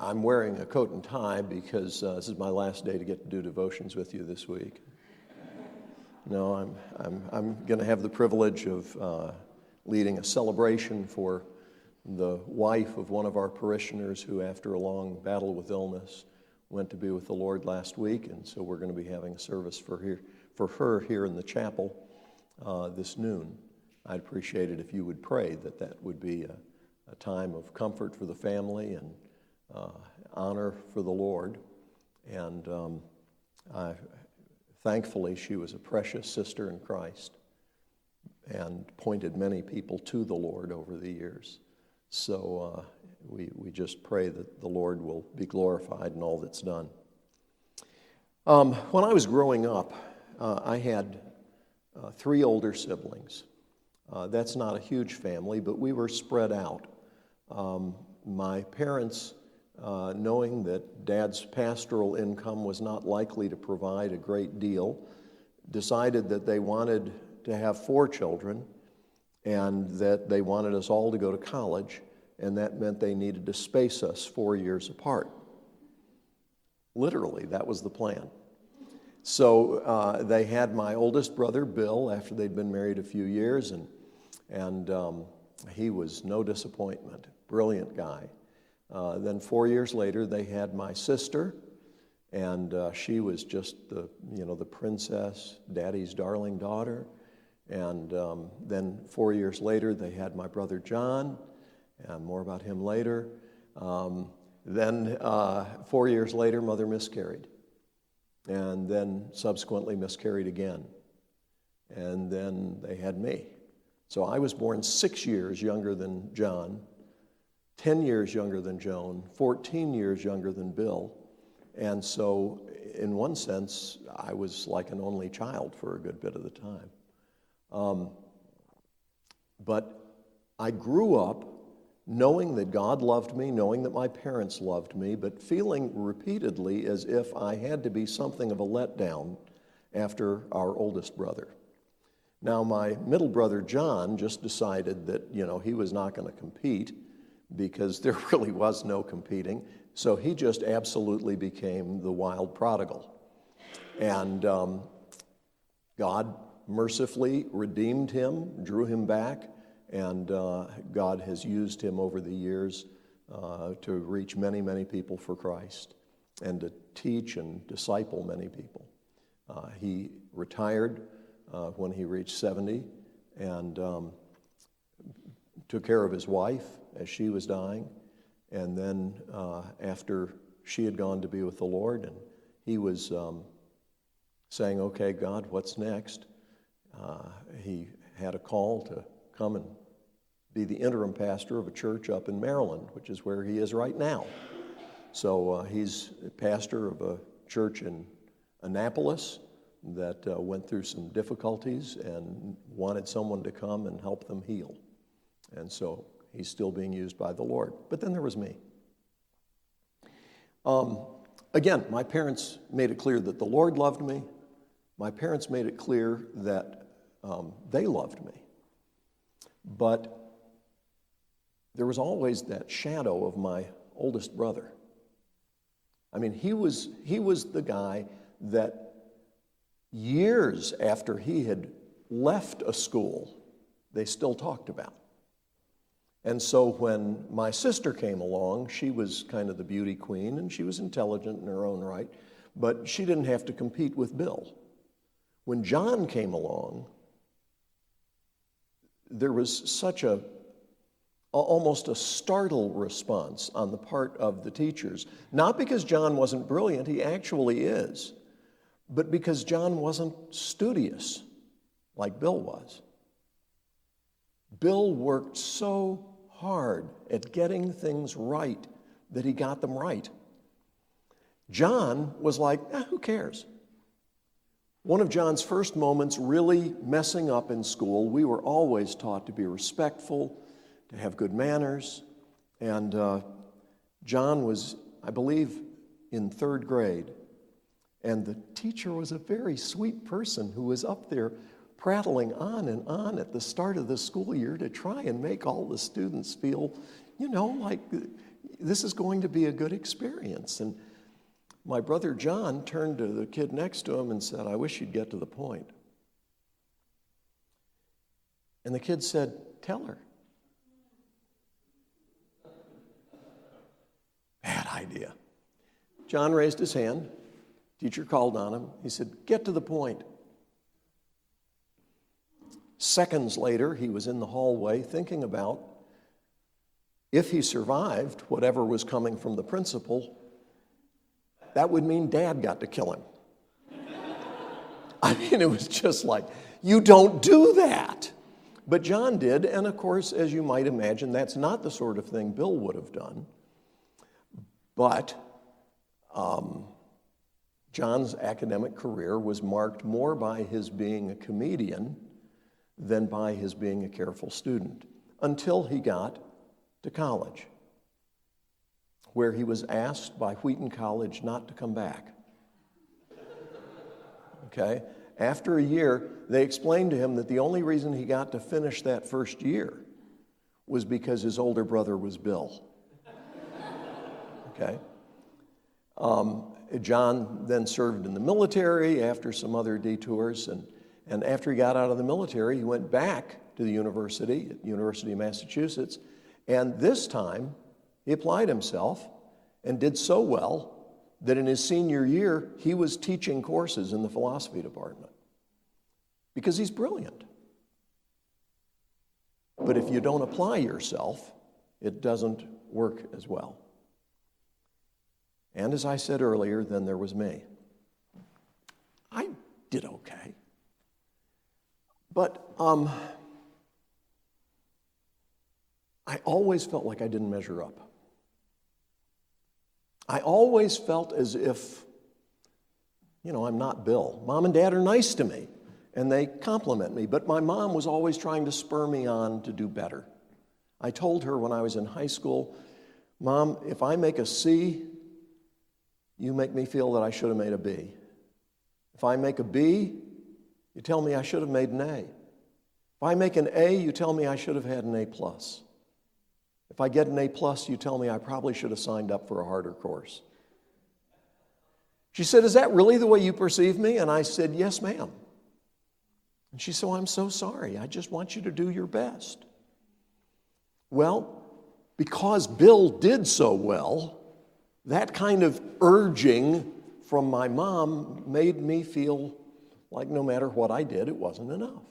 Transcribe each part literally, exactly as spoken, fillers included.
I'm wearing a coat and tie because uh, this is my last day to get to do devotions with you this week. No, I'm I'm I'm going to have the privilege of uh, leading a celebration for the wife of one of our parishioners who, after a long battle with illness, went to be with the Lord last week, and so we're going to be having a service for here for her here in the chapel uh, this noon. I'd appreciate it if you would pray that that would be a, a time of comfort for the family and uh, honor for the Lord. And um, I, thankfully, she was a precious sister in Christ and pointed many people to the Lord over the years. So uh, we, we just pray that the Lord will be glorified in all that's done. Um, when I was growing up, uh, I had uh, three older siblings. Uh, that's not a huge family, but we were spread out. Um, my parents, uh, knowing that Dad's pastoral income was not likely to provide a great deal, decided that they wanted to have four children and that they wanted us all to go to college, and that meant they needed to space us four years apart. Literally, that was the plan. So uh, they had my oldest brother, Bill, after they'd been married a few years, and And um, he was no disappointment, brilliant guy. Uh, then four years later, they had my sister, and uh, she was just the, you know, the princess, Daddy's darling daughter. And um, then four years later, they had my brother John, and more about him later. Um, then uh, four years later, Mother miscarried, and then subsequently miscarried again. And then they had me. So I was born six years younger than John, ten years younger than Joan, fourteen years younger than Bill. And so in one sense, I was like an only child for a good bit of the time. Um, but I grew up knowing that God loved me, knowing that my parents loved me, but feeling repeatedly as if I had to be something of a letdown after our oldest brother. Now, my middle brother, John, just decided that, you know, he was not going to compete because there really was no competing. So he just absolutely became the wild prodigal. And um, God mercifully redeemed him, drew him back, and uh, God has used him over the years uh, to reach many, many people for Christ and to teach and disciple many people. Uh, he retired Uh, when he reached seventy, and um, took care of his wife as she was dying. And then uh, after she had gone to be with the Lord, and he was um, saying, okay, God, what's next? Uh, he had a call to come and be the interim pastor of a church up in Maryland, which is where he is right now. So uh, he's a pastor of a church in Annapolis that uh, went through some difficulties and wanted someone to come and help them heal. And so he's still being used by the Lord. But then there was me. Um, again, my parents made it clear that the Lord loved me. My parents made it clear that um, they loved me. But there was always that shadow of my oldest brother. I mean, he was he was the guy that years after he had left a school, they still talked about. And so when my sister came along, she was kind of the beauty queen, and she was intelligent in her own right, but she didn't have to compete with Bill. When John came along, there was such a, almost a startled response on the part of the teachers. Not because John wasn't brilliant, he actually is, but because John wasn't studious like Bill was. Bill worked so hard at getting things right that he got them right. John was like, eh, who cares? One of John's first moments really messing up in school, we were always taught to be respectful, to have good manners, and uh, John was, I believe, in third grade. And the teacher was a very sweet person who was up there prattling on and on at the start of the school year to try and make all the students feel, you know, like this is going to be a good experience. And my brother John turned to the kid next to him and said, I wish you'd get to the point. And the kid said, tell her. Bad idea. John raised his hand. Teacher called on him. He said, get to the point. Seconds later, he was in the hallway thinking about if he survived whatever was coming from the principal, that would mean Dad got to kill him. I mean, it was just like, you don't do that. But John did, and of course, as you might imagine, that's not the sort of thing Bill would have done. But um, John's academic career was marked more by his being a comedian than by his being a careful student, until he got to college, where he was asked by Wheaton College not to come back. Okay? After a year, they explained to him that the only reason he got to finish that first year was because his older brother was Bill. Okay? Um, John then served in the military after some other detours, and, and after he got out of the military, he went back to the university, at University of Massachusetts, and this time he applied himself and did so well that in his senior year, he was teaching courses in the philosophy department because he's brilliant. But if you don't apply yourself, it doesn't work as well. And as I said earlier, then there was me. I did okay. But um, I always felt like I didn't measure up. I always felt as if, you know, I'm not Bill. Mom and Dad are nice to me, and they compliment me, but my mom was always trying to spur me on to do better. I told her when I was in high school, Mom, if I make a C, you make me feel that I should have made a B. If I make a B, you tell me I should have made an A. If I make an A, you tell me I should have had an A plus. If I get an A plus, you tell me I probably should have signed up for a harder course. She said, is that really the way you perceive me? And I said, yes, ma'am. And she said, well, I'm so sorry. I just want you to do your best. Well, because Bill did so well, that kind of urging from my mom made me feel like no matter what I did, it wasn't enough.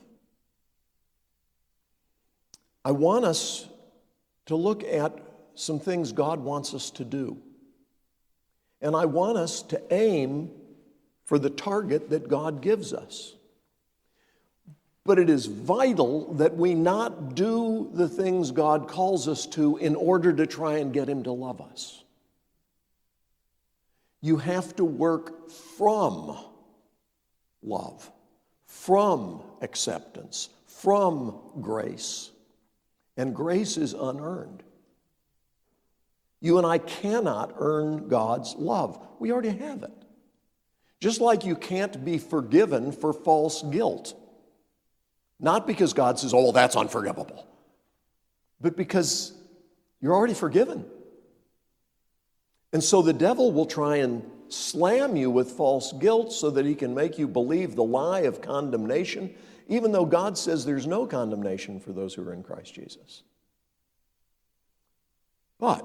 I want us to look at some things God wants us to do. And I want us to aim for the target that God gives us. But it is vital that we not do the things God calls us to in order to try and get Him to love us. You have to work from love, from acceptance, from grace. And grace is unearned. You and I cannot earn God's love. We already have it. Just like you can't be forgiven for false guilt. Not because God says, oh, that's unforgivable, but because you're already forgiven. And so the devil will try and slam you with false guilt so that he can make you believe the lie of condemnation, even though God says there's no condemnation for those who are in Christ Jesus. But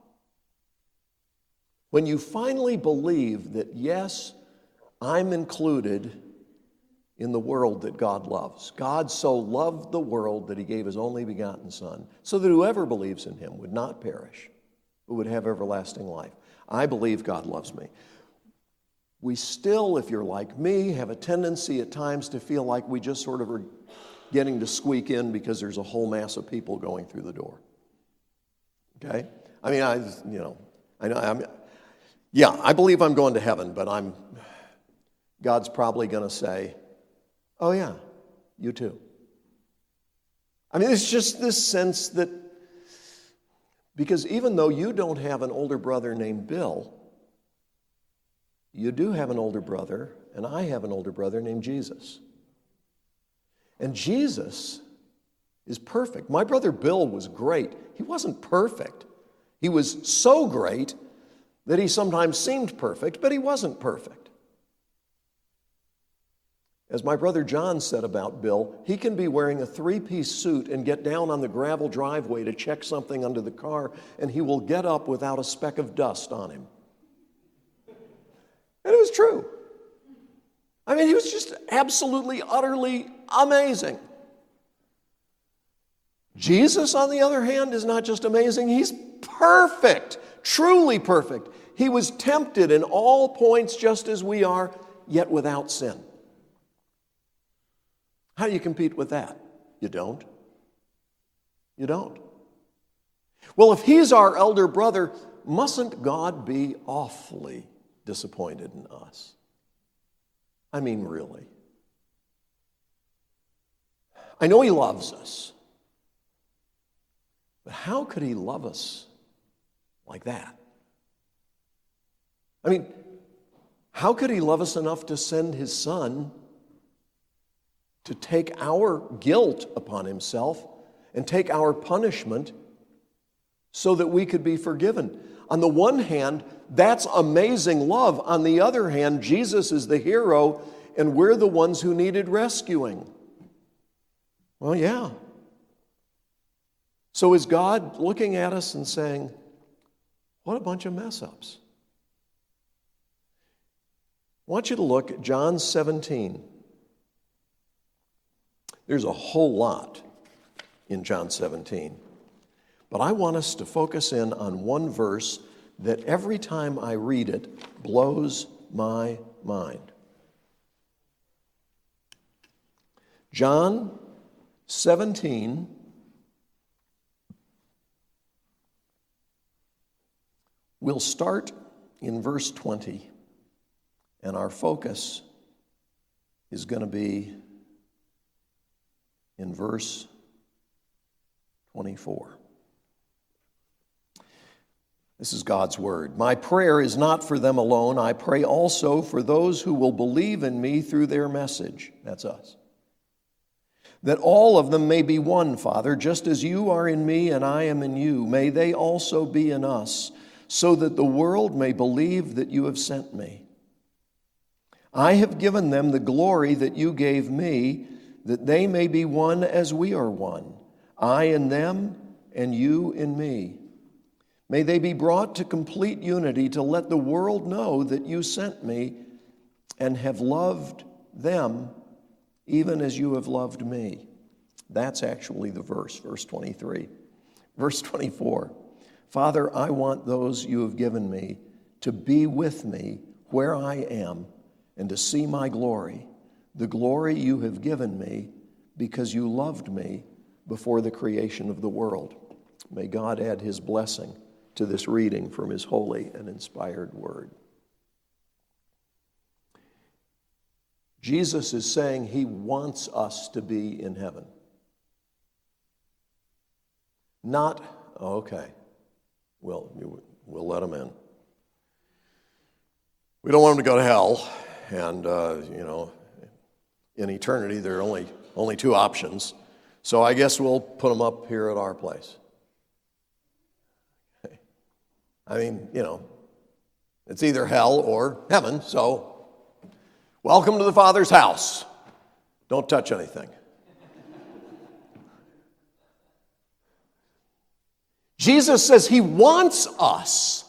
when you finally believe that, yes, I'm included in the world that God loves. God so loved the world that He gave His only begotten Son, so that whoever believes in Him would not perish, but would have everlasting life. I believe God loves me. We still, if you're like me, have a tendency at times to feel like we just sort of are getting to squeak in because there's a whole mass of people going through the door. Okay? I mean, I, you know, I know, I'm, yeah, I believe I'm going to heaven, but I'm, God's probably going to say, oh yeah, you too. I mean, it's just this sense that, because even though you don't have an older brother named Bill, you do have an older brother, and I have an older brother named Jesus. And Jesus is perfect. My brother Bill was great. He wasn't perfect. He was so great that he sometimes seemed perfect, but he wasn't perfect. As my brother John said about Bill, he can be wearing a three-piece suit and get down on the gravel driveway to check something under the car, and he will get up without a speck of dust on him. And it was true. I mean, he was just absolutely, utterly amazing. Jesus, on the other hand, is not just amazing, he's perfect, truly perfect. He was tempted in all points just as we are, yet without sin. How do you compete with that? You don't. You don't. Well, if he's our elder brother, mustn't God be awfully disappointed in us? I mean, really. I know he loves us, but how could he love us like that? I mean, how could he love us enough to send his son to take our guilt upon himself and take our punishment so that we could be forgiven? On the one hand, that's amazing love. On the other hand, Jesus is the hero and we're the ones who needed rescuing. Well, yeah. So is God looking at us and saying, what a bunch of mess-ups? I want you to look at John seventeen. There's a whole lot in John seventeen. But I want us to focus in on one verse that every time I read it blows my mind. John seventeen, we'll start in verse twenty, and our focus is going to be in verse twenty-four. This is God's word. My prayer is not for them alone. I pray also for those who will believe in me through their message. That's us. That all of them may be one, Father, just as you are in me and I am in you. May they also be in us, so that the world may believe that you have sent me. I have given them the glory that you gave me, that they may be one as we are one, I in them and you in me. May they be brought to complete unity to let the world know that you sent me and have loved them even as you have loved me. That's actually the verse, verse twenty-three. Verse twenty-four, Father, I want those you have given me to be with me where I am and to see my glory, the glory you have given me because you loved me before the creation of the world. May God add his blessing to this reading from his holy and inspired word. Jesus is saying he wants us to be in heaven. Not, oh, okay, well, we'll let him in. We don't want him to go to hell, and, uh, you know, in eternity there are only, only two options, so I guess we'll put him up here at our place. Okay. I mean, you know, it's either hell or heaven, so welcome to the Father's house. Don't touch anything. Jesus says he wants us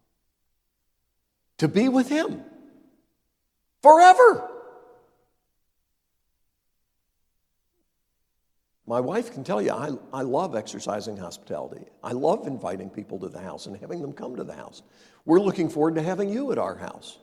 to be with him forever. My wife can tell you, I, I love exercising hospitality. I love inviting people to the house and having them come to the house. We're looking forward to having you at our house.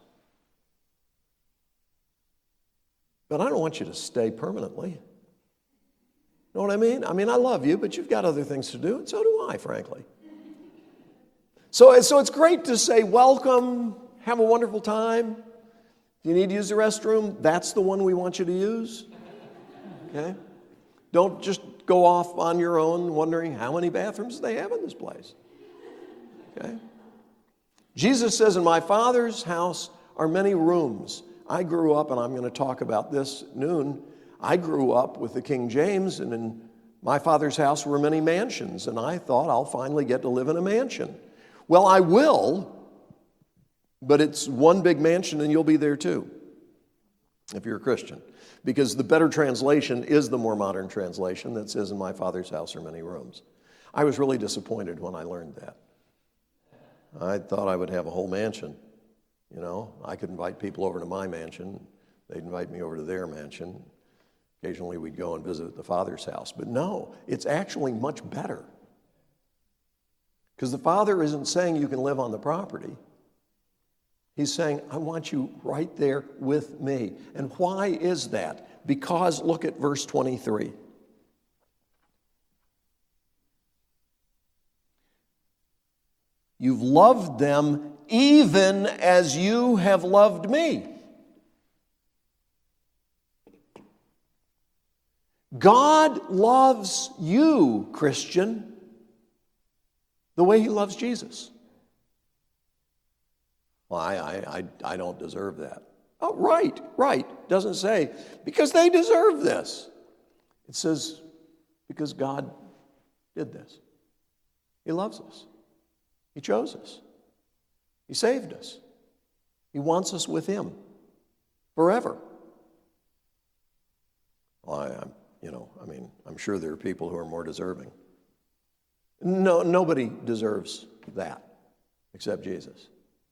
But I don't want you to stay permanently. Know what I mean? I mean, I love you, but you've got other things to do, and so do I, frankly. So, so it's great to say, welcome, have a wonderful time. If you need to use the restroom, that's the one we want you to use. Okay? Don't just go off on your own wondering how many bathrooms they have in this place. Okay? Jesus says, in my Father's house are many rooms. I grew up, and I'm going to talk about this at noon, I grew up with the King James, and in my Father's house were many mansions, and I thought I'll finally get to live in a mansion. Well, I will, but it's one big mansion and you'll be there too, if you're a Christian. Because the better translation is the more modern translation that says, in my Father's house are many rooms. I was really disappointed when I learned that. I thought I would have a whole mansion. You know, I could invite people over to my mansion. They'd invite me over to their mansion. Occasionally we'd go and visit at the Father's house. But no, it's actually much better. Because the Father isn't saying you can live on the property. He's saying, I want you right there with me. And why is that? Because look at verse twenty-three. You've loved them even as you have loved me. God loves you, Christian, the way he loves Jesus. Well, I, I, I, I don't deserve that. Oh, right, right. Doesn't say, because they deserve this. It says, because God did this. He loves us. He chose us. He saved us. He wants us with him forever. Well, I, I'm, you know, I mean, I'm sure there are people who are more deserving. No, nobody deserves that except Jesus.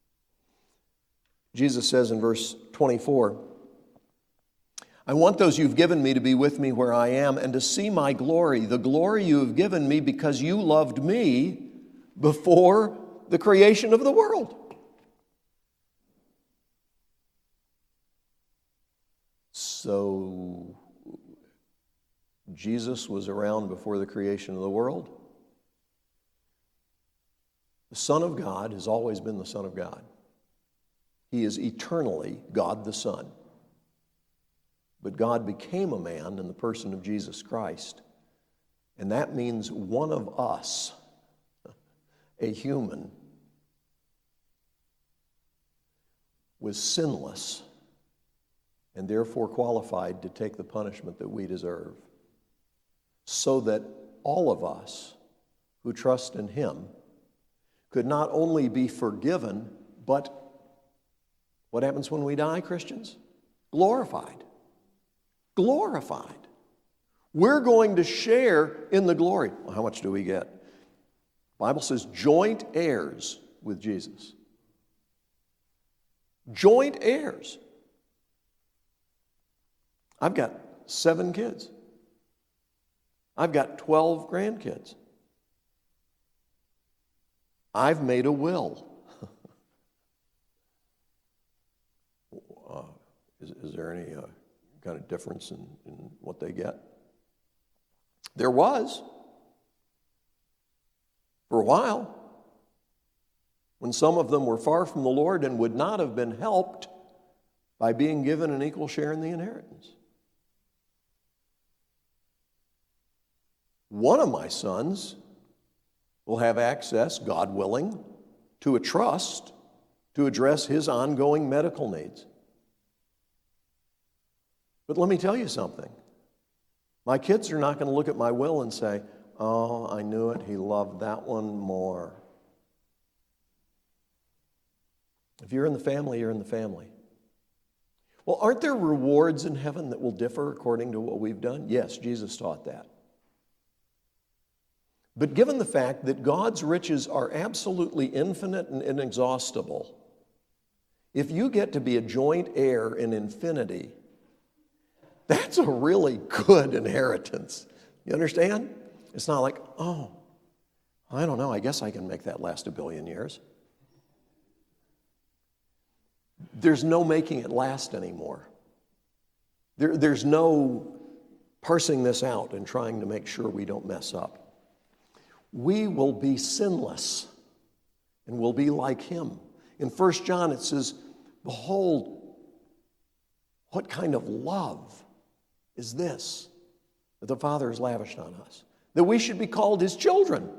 Jesus says in verse twenty-four, I want those you've given me to be with me where I am and to see my glory, the glory you have given me because you loved me before the creation of the world. So, Jesus was around before the creation of the world. The Son of God has always been the Son of God. He is eternally God the Son. But God became a man in the person of Jesus Christ. And that means one of us, a human, was sinless and therefore qualified to take the punishment that we deserve, so that all of us who trust in him could not only be forgiven, but what happens when we die, Christians? Glorified. Glorified. We're going to share in the glory. Well, how much do we get? The Bible says joint heirs with Jesus. Joint heirs. I've got seven kids. I've got twelve grandkids. I've made a will. uh, is, is there any uh, kind of difference in, in what they get? There was. For a while. When some of them were far from the Lord and would not have been helped by being given an equal share in the inheritance. One of my sons will have access, God willing, to a trust to address his ongoing medical needs. But let me tell you something. My kids are not going to look at my will and say, oh, I knew it, he loved that one more. If you're in the family, you're in the family. Well, aren't there rewards in heaven that will differ according to what we've done? Yes, Jesus taught that. But given the fact that God's riches are absolutely infinite and inexhaustible, if you get to be a joint heir in infinity, that's a really good inheritance. You understand? It's not like, oh, I don't know, I guess I can make that last a billion years. There's no making it last anymore. There, there's no parsing this out and trying to make sure we don't mess up. We will be sinless and will be like him. In First John it says, behold, what kind of love is this that the Father has lavished on us? That we should be called his children.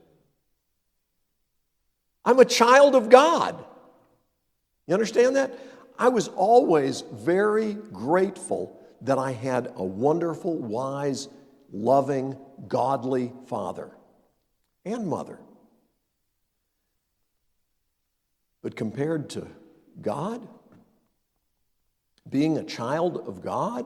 I'm a child of God. You understand that? I was always very grateful that I had a wonderful, wise, loving, godly father and mother. But compared to God, being a child of God,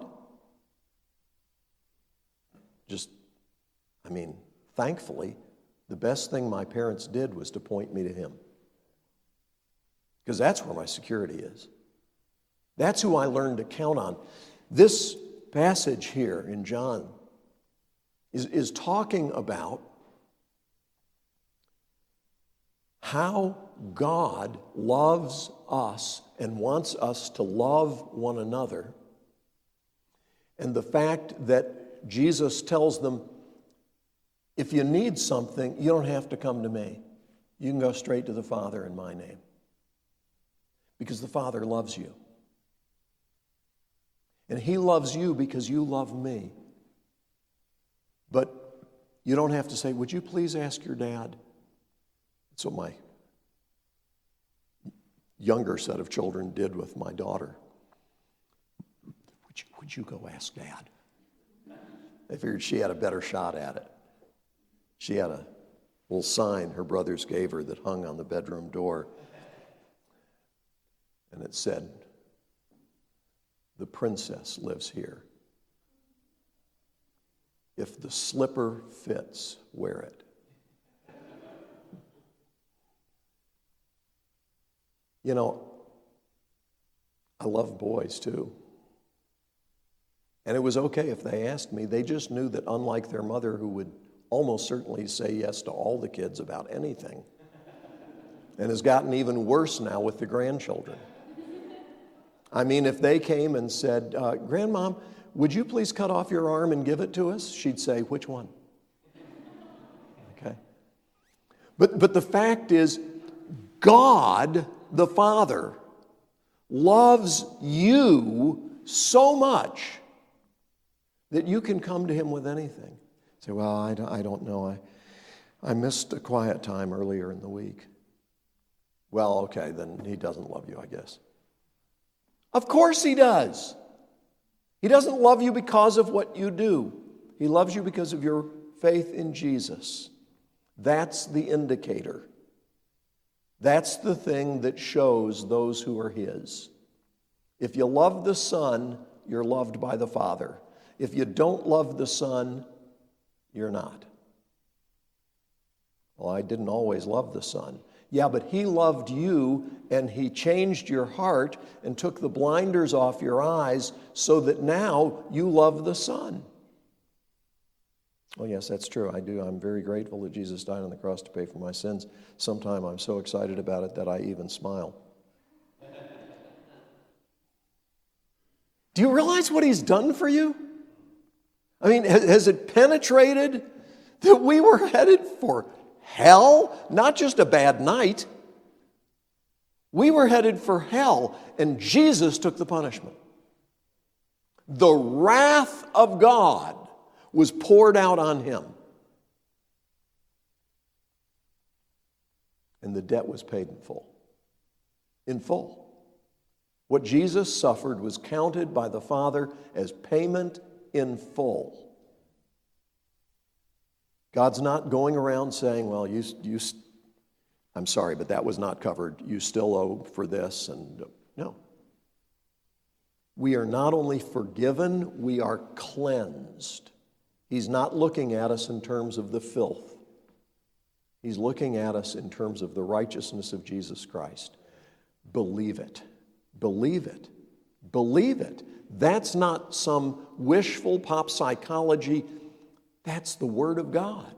just, I mean, thankfully, the best thing my parents did was to point me to Him. Because that's where my security is. That's who I learned to count on. This passage here in John is, is talking about how God loves us and wants us to love one another. And the fact that Jesus tells them, if you need something, you don't have to come to me. You can go straight to the Father in my name. Because the Father loves you. And He loves you because you love me. But you don't have to say, would you please ask your dad? That's what my younger set of children did with my daughter. Would you, would you go ask Dad? They figured she had a better shot at it. She had a little sign her brothers gave her that hung on the bedroom door. And it said, the princess lives here. If the slipper fits, wear it. You know, I love boys too. And it was okay if they asked me. They just knew that unlike their mother, who would almost certainly say yes to all the kids about anything, and has gotten even worse now with the grandchildren. I mean, if they came and said, uh, Grandmom, would you please cut off your arm and give it to us? She'd say, which one? Okay. But, but the fact is, God the Father loves you so much that you can come to Him with anything. Say, well, I don't, I don't know. I, I missed a quiet time earlier in the week. Well, okay, then He doesn't love you, I guess. Of course He does. He doesn't love you because of what you do. He loves you because of your faith in Jesus. That's the indicator. That's the thing that shows those who are His. If you love the Son, you're loved by the Father. If you don't love the Son, you're not. Well, I didn't always love the Son. Yeah, but He loved you, and He changed your heart and took the blinders off your eyes so that now you love the Son. Oh, yes, that's true. I do. I'm very grateful that Jesus died on the cross to pay for my sins. Sometimes I'm so excited about it that I even smile. Do you realize what He's done for you? I mean, has it penetrated that we were headed for hell? Not just a bad night. We were headed for hell, and Jesus took the punishment. The wrath of God was poured out on Him. And the debt was paid in full. In full. What Jesus suffered was counted by the Father as payment in full. God's not going around saying, well, you, you, I'm sorry, but that was not covered. You still owe for this. And no. We are not only forgiven, we are cleansed. He's not looking at us in terms of the filth. He's looking at us in terms of the righteousness of Jesus Christ. Believe it. Believe it. Believe it. That's not some wishful pop psychology. That's the Word of God.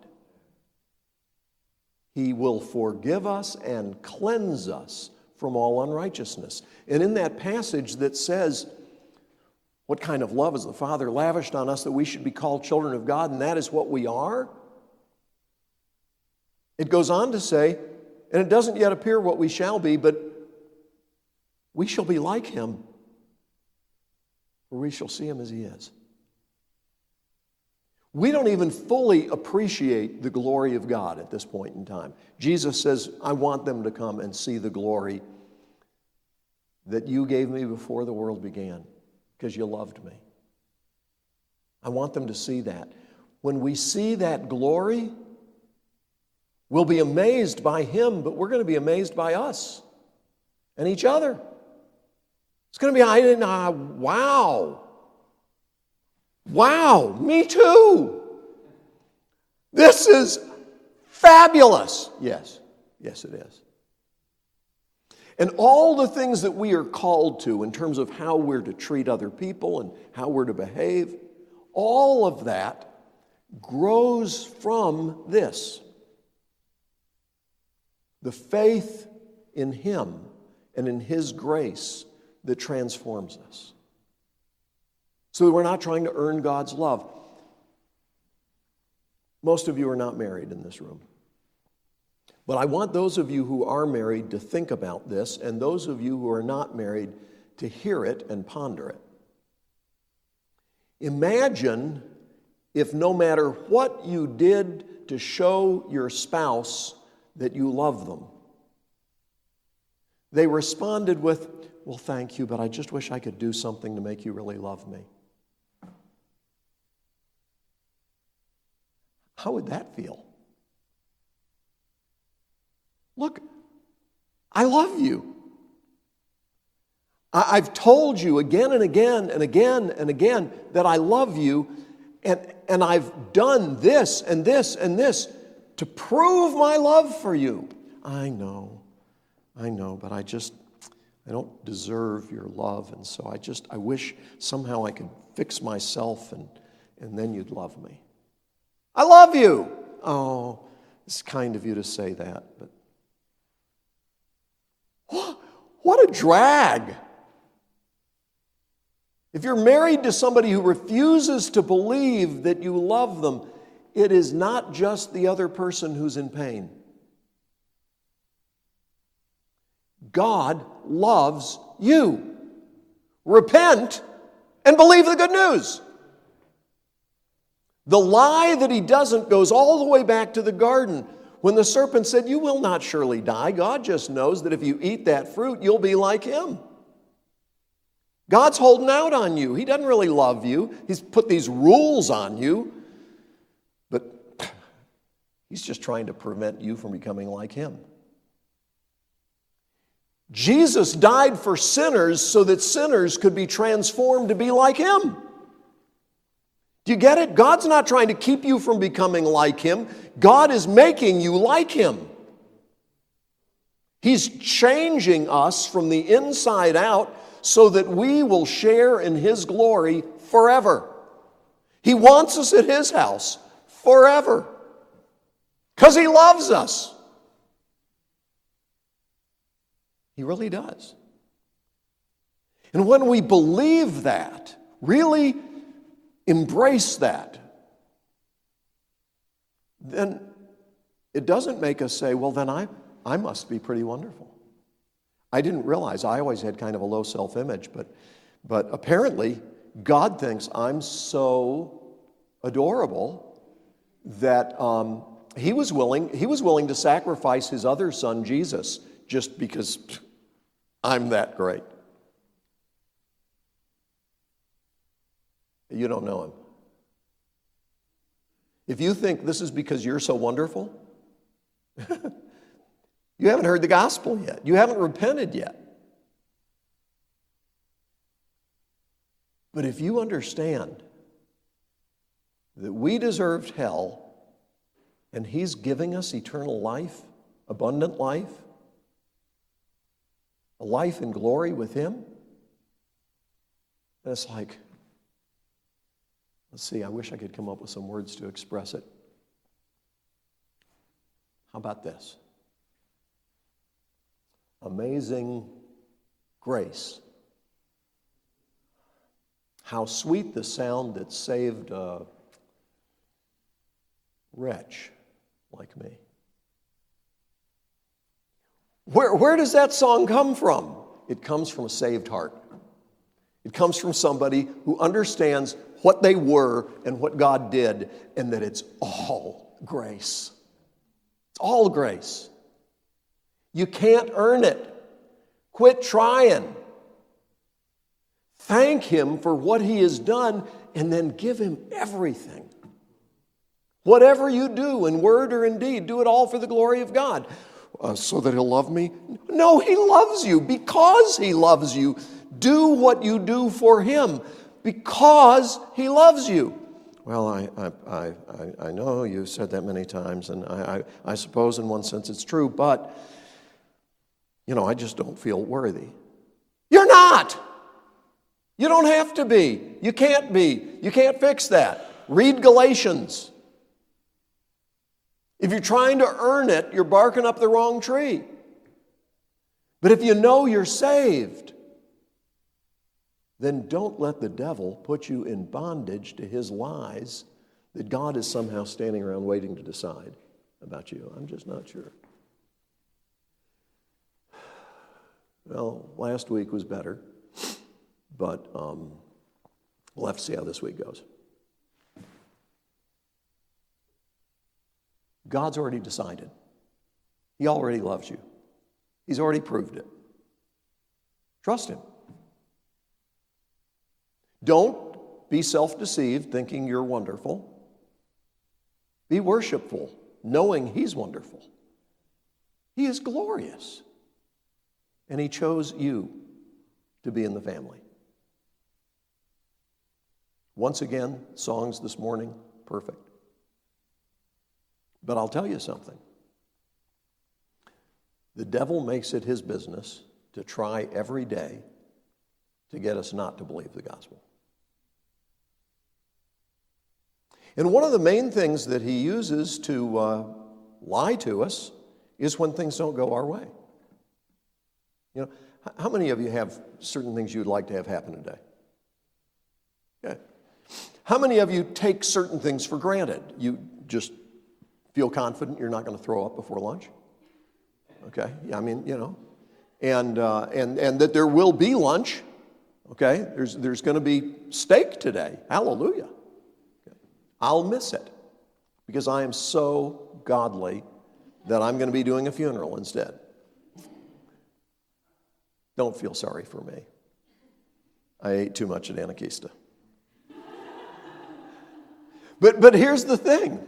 He will forgive us and cleanse us from all unrighteousness. And in that passage that says, what kind of love has the Father lavished on us that we should be called children of God, and that is what we are? It goes on to say, and it doesn't yet appear what we shall be, but we shall be like Him, for we shall see Him as He is. We don't even fully appreciate the glory of God at this point in time. Jesus says, I want them to come and see the glory that you gave me before the world began, because you loved me. I want them to see that. When we see that glory, we'll be amazed by Him, but we're going to be amazed by us. and each other. It's going to be, I didn't, uh, wow. Wow, me too. This is fabulous. Yes, yes it is. And all the things that we are called to in terms of how we're to treat other people and how we're to behave, all of that grows from this. The faith in Him and in His grace that transforms us. So that we're not trying to earn God's love. Most of you are not married in this room. But I want those of you who are married to think about this, and those of you who are not married to hear it and ponder it. Imagine if no matter what you did to show your spouse that you love them, they responded with, well, thank you, but I just wish I could do something to make you really love me. How would that feel? Look, I love you. I- I've told you again and again and again and again that I love you, and, and I've done this and this and this to prove my love for you. I know, I know, but I just, I don't deserve your love, and so I just, I wish somehow I could fix myself, and, and then you'd love me. I love you. Oh, it's kind of you to say that, but what a drag. If you're married to somebody who refuses to believe that you love them, it is not just the other person who's in pain. God loves you. Repent and believe the good news. The lie that He doesn't goes all the way back to the garden. When the serpent said, you will not surely die, God just knows that if you eat that fruit, you'll be like Him. God's holding out on you. He doesn't really love you. He's put these rules on you, but He's just trying to prevent you from becoming like Him. Jesus died for sinners so that sinners could be transformed to be like Him. Do you get it? God's not trying to keep you from becoming like Him. God is making you like Him. He's changing us from the inside out so that we will share in His glory forever. He wants us at His house forever because He loves us. He really does. And when we believe that, really embrace that, then it doesn't make us say, well, then I, I must be pretty wonderful. I didn't realize, I always had kind of a low self-image, but, but apparently God thinks I'm so adorable that um, he was willing, he was willing to sacrifice His other son, Jesus, just because I'm that great. You don't know Him. If you think this is because you're so wonderful, you haven't heard the gospel yet. You haven't repented yet. But if you understand that we deserved hell and He's giving us eternal life, abundant life, a life in glory with Him, and it's like, let's see, I wish I could come up with some words to express it. How about this? Amazing grace. How sweet the sound that saved a wretch like me. Where, where does that song come from? It comes from a saved heart. It comes from somebody who understands what they were and what God did, and that it's all grace. It's all grace. You can't earn it. Quit trying. Thank Him for what He has done, and then give Him everything. Whatever you do, in word or in deed, do it all for the glory of God. uh, so that he'll love me? No, he loves you because he loves you. Do what you do for him because he loves you. Well, I, I, I, I know you've said that many times, and I, I, I suppose in one sense it's true, but, you know, I just don't feel worthy. You're not. You don't have to be. You can't be. You can't fix that. Read Galatians. If you're trying to earn it, you're barking up the wrong tree. But if you know you're saved, then don't let the devil put you in bondage to his lies that God is somehow standing around waiting to decide about you. I'm just not sure. Well, last week was better, but um, we'll have to see how this week goes. God's already decided. He already loves you. He's already proved it. Trust him. Don't be self-deceived thinking you're wonderful. Be worshipful, knowing he's wonderful. He is glorious. And he chose you to be in the family. Once again, songs this morning, perfect. But I'll tell you something. The devil makes it his business to try every day to get us not to believe the gospel. And one of the main things that he uses to uh, lie to us is when things don't go our way. You know, how many of you have certain things you'd like to have happen today? Okay. How many of you take certain things for granted? You just feel confident you're not going to throw up before lunch? Okay, I mean, you know, and uh, and and that there will be lunch. Okay, there's there's going to be steak today. Hallelujah. Okay. I'll miss it because I am so godly that I'm going to be doing a funeral instead. Don't feel sorry for me. I ate too much at Anakista. But but here's the thing.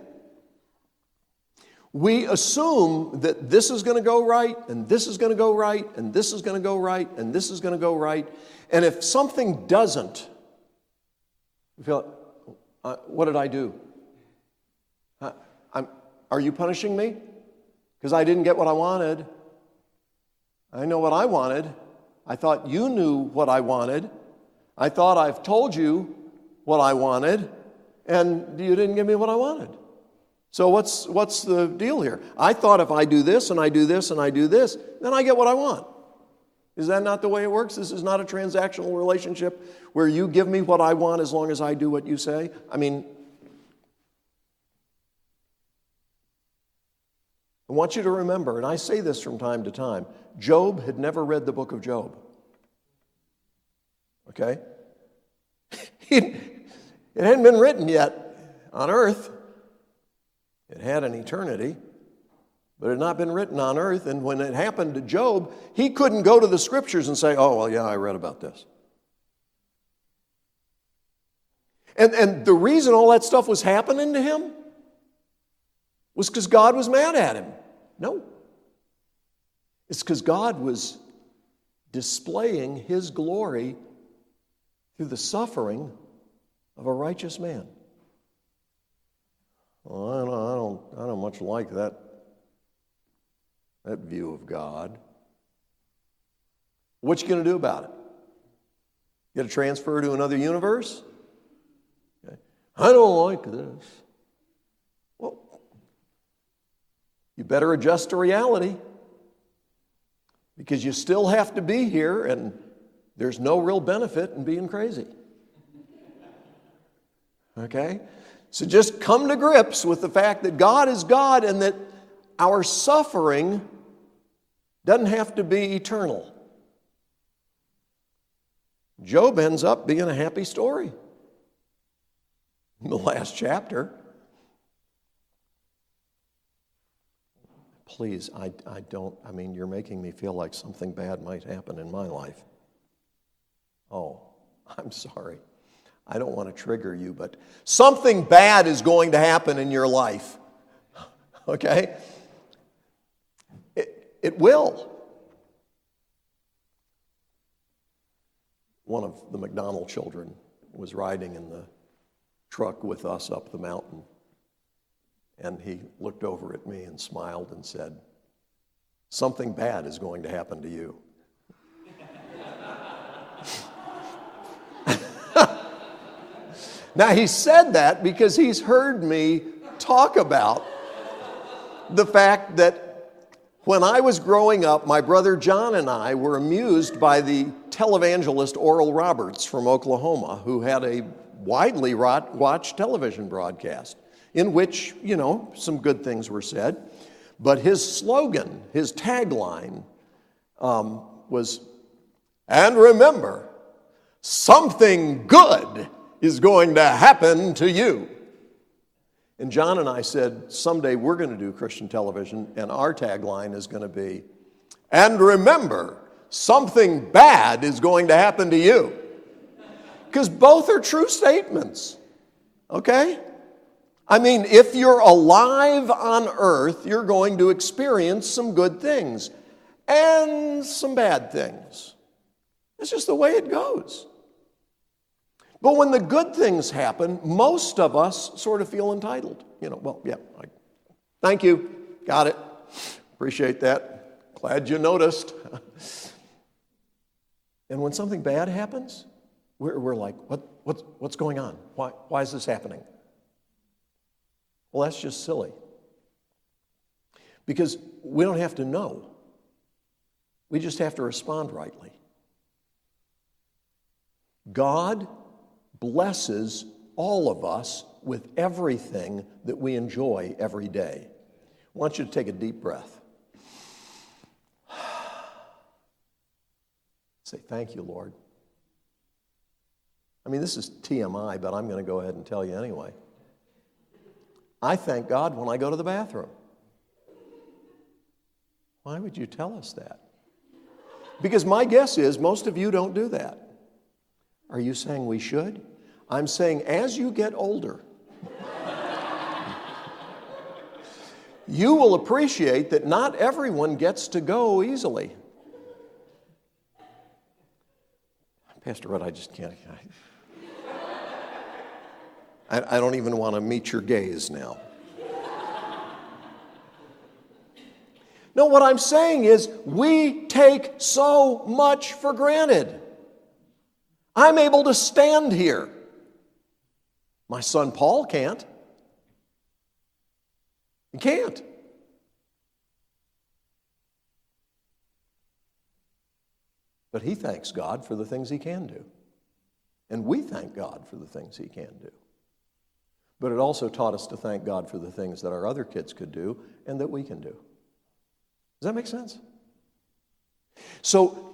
We assume that this is going to go right, and this is going to go right, and this is going to go right, and this is going to go right. And if something doesn't, we feel, uh, what did I do? Uh, I'm, are you punishing me? Because I didn't get what I wanted. I know what I wanted. I thought you knew what I wanted. I thought I've told you what I wanted, and you didn't give me what I wanted. So what's what's the deal here? I thought if I do this and I do this and I do this, then I get what I want. Is that not the way it works? This is not a transactional relationship where you give me what I want as long as I do what you say. I mean, I want you to remember, and I say this from time to time, Job had never read the book of Job. Okay? It hadn't been written yet on earth. It had an eternity, but it had not been written on earth. And when it happened to Job, he couldn't go to the scriptures and say, oh, well, yeah, I read about this. And, and the reason all that stuff was happening to him was because God was mad at him. No. It's because God was displaying his glory through the suffering of a righteous man. Well, I don't, I don't, I don't much like that, that view of God. What you going to do about it? You got to transfer to another universe? Okay. I don't like this. Well, you better adjust to reality because you still have to be here and there's no real benefit in being crazy. Okay? So just come to grips with the fact that God is God and that our suffering doesn't have to be eternal. Job ends up being a happy story in the last chapter. Please, I, I don't, I mean, you're making me feel like something bad might happen in my life. Oh, I'm sorry. I don't want to trigger you, but something bad is going to happen in your life. Okay? It, It will. One of the McDonald children was riding in the truck with us up the mountain, and he looked over at me and smiled and said, "Something bad is going to happen to you." Now, he said that because he's heard me talk about the fact that when I was growing up, my brother John and I were amused by the televangelist Oral Roberts from Oklahoma, who had a widely watched television broadcast in which, you know, some good things were said. But his slogan, his tagline um, was, "And remember, something good is going to happen to you." And John and I said, someday we're going to do Christian television, and our tagline is going to be, "And remember, something bad is going to happen to you." Because both are true statements, okay? I mean, if you're alive on earth, you're going to experience some good things and some bad things. It's just the way it goes. But when the good things happen, most of us sort of feel entitled. You know, well, yeah, I, thank you, got it, appreciate that, glad you noticed. And when something bad happens, we're, we're like, what, what, what's going on? Why, why is this happening? Well, that's just silly. Because we don't have to know. We just have to respond rightly. God blesses all of us with everything that we enjoy every day. I want you to take a deep breath. Say, "Thank you, Lord." I mean, this is T M I, but I'm going to go ahead and tell you anyway. I thank God when I go to the bathroom. Why would you tell us that? Because my guess is most of you don't do that. Are you saying we should? I'm saying as you get older, you will appreciate that not everyone gets to go easily. Pastor Rudd, I just can't. I, I don't even want to meet your gaze now. No, what I'm saying is we take so much for granted. I'm able to stand here. My son Paul can't. He can't. But he thanks God for the things he can do. And we thank God for the things he can do. But it also taught us to thank God for the things that our other kids could do and that we can do. Does that make sense? So,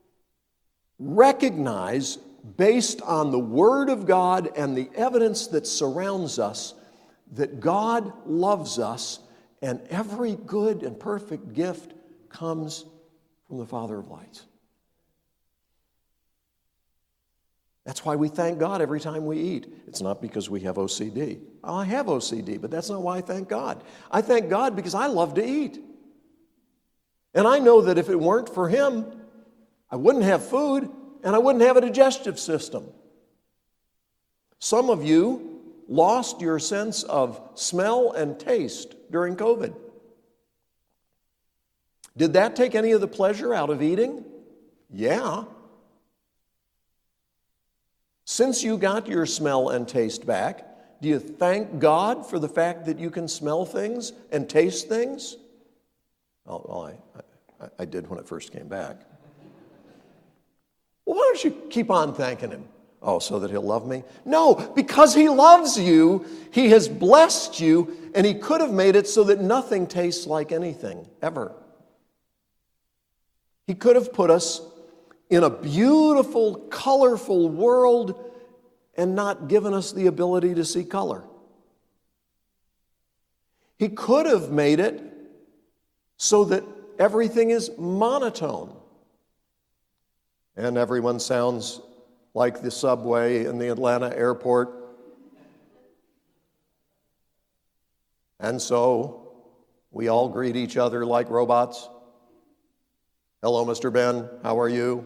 recognize, based on the Word of God and the evidence that surrounds us, that God loves us, and every good and perfect gift comes from the Father of lights. That's why we thank God every time we eat. It's not because we have O C D. I have O C D, but that's not why I thank God. I thank God because I love to eat. And I know that if it weren't for Him, I wouldn't have food and I wouldn't have a digestive system. Some of you lost your sense of smell and taste during COVID. Did that take any of the pleasure out of eating? Yeah. Since you got your smell and taste back, do you thank God for the fact that you can smell things and taste things? Oh, well, I, I, I did when it first came back. Well, why don't you keep on thanking Him? Oh, so that He'll love me? No, because He loves you, He has blessed you, and He could have made it so that nothing tastes like anything, ever. He could have put us in a beautiful, colorful world and not given us the ability to see color. He could have made it so that everything is monotone and everyone sounds like the subway in the Atlanta airport. And so we all greet each other like robots. Hello, Mister Ben, how are you?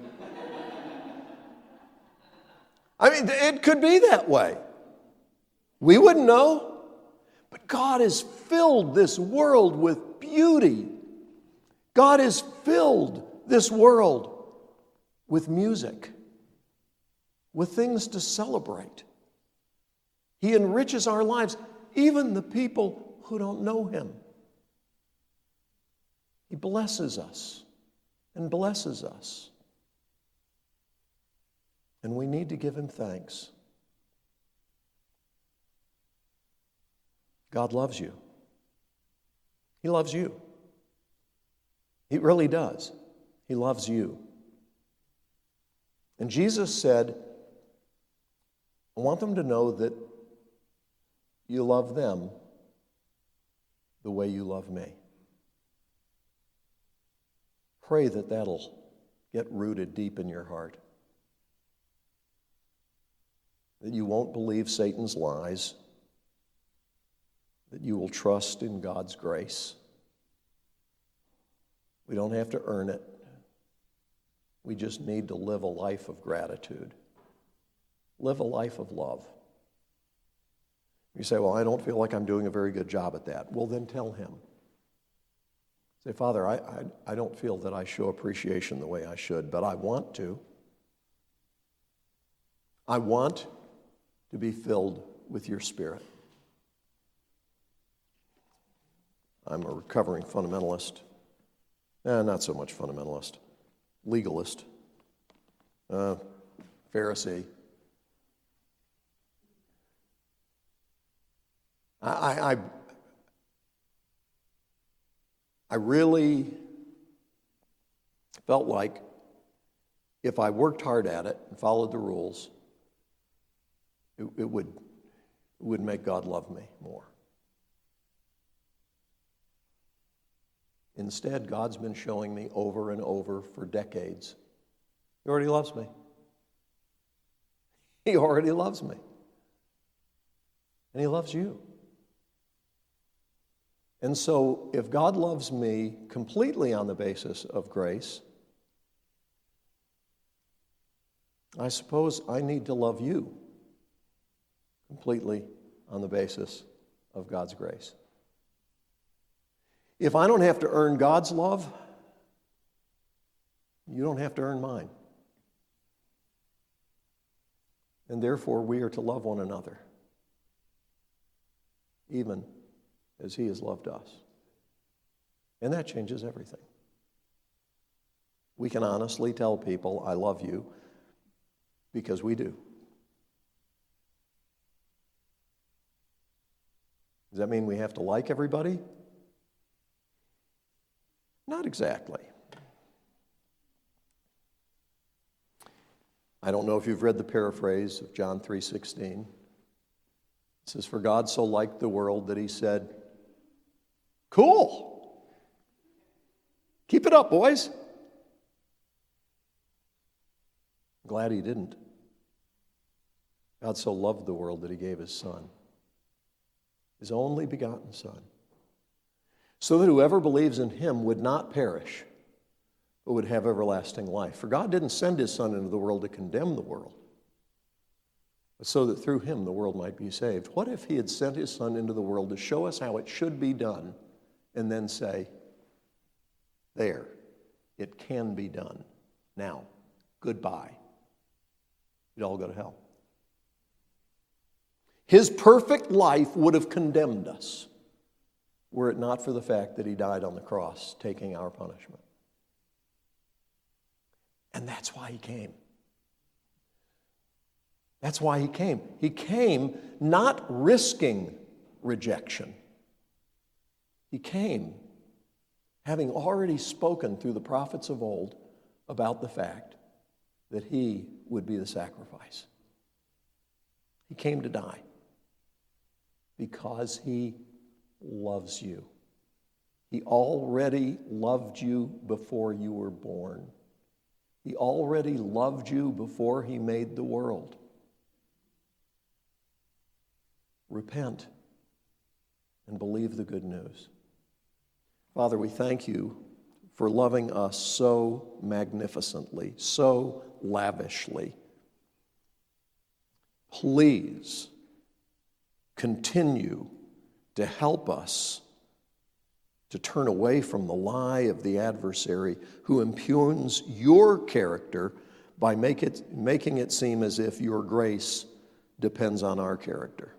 I mean, it could be that way. We wouldn't know. But God has filled this world with beauty. God has filled this world with music, with things to celebrate. He enriches our lives, even the people who don't know Him. He blesses us and blesses us. And we need to give Him thanks. God loves you. He loves you. He really does. He loves you. And Jesus said, I want them to know that you love them the way you love me. Pray that that'll get rooted deep in your heart. That you won't believe Satan's lies. That you will trust in God's grace. We don't have to earn it. We just need to live a life of gratitude. Live a life of love. You say, well, I don't feel like I'm doing a very good job at that. Well, then tell Him. Say, Father, I, I, I don't feel that I show appreciation the way I should, but I want to. I want to be filled with your Spirit. I'm a recovering fundamentalist. Eh, not so much fundamentalist. Legalist. Uh, Pharisee. I, I, I really felt like if I worked hard at it and followed the rules, it, it would, it would make God love me more. Instead, God's been showing me over and over for decades, He already loves me. He already loves me. And He loves you. And so, if God loves me completely on the basis of grace, I suppose I need to love you completely on the basis of God's grace. If I don't have to earn God's love, you don't have to earn mine. And therefore, we are to love one another, even as He has loved us. And that changes everything. We can honestly tell people, I love you, because we do. Does that mean we have to like everybody? Not exactly. I don't know if you've read the paraphrase of John three sixteen. It says, for God so liked the world that He said, cool. Keep it up, boys. I'm glad He didn't. God so loved the world that He gave His Son, His only begotten Son, so that whoever believes in Him would not perish, but would have everlasting life. For God didn't send His Son into the world to condemn the world, but so that through Him the world might be saved. What if He had sent His Son into the world to show us how it should be done, and then say, there, it can be done. Now, goodbye. You'd all go to hell. His perfect life would have condemned us, were it not for the fact that He died on the cross, taking our punishment. And that's why He came. That's why He came. He came not risking rejection. He came having already spoken through the prophets of old about the fact that He would be the sacrifice. He came to die because He loves you. He already loved you before you were born. He already loved you before He made the world. Repent and believe the good news. Father, we thank You for loving us so magnificently, so lavishly. Please continue to help us to turn away from the lie of the adversary who impugns your character by make it, making it seem as if your grace depends on our character.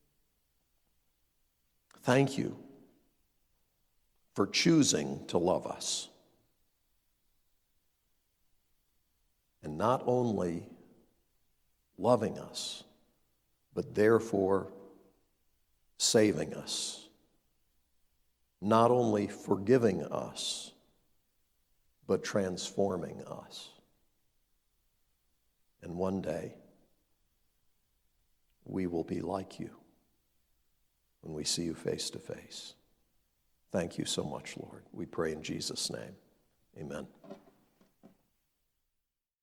Thank you for choosing to love us. And not only loving us, but therefore saving us. Not only forgiving us, but transforming us. And one day, we will be like you when we see you face to face. Thank you so much, Lord. We pray in Jesus' name. Amen.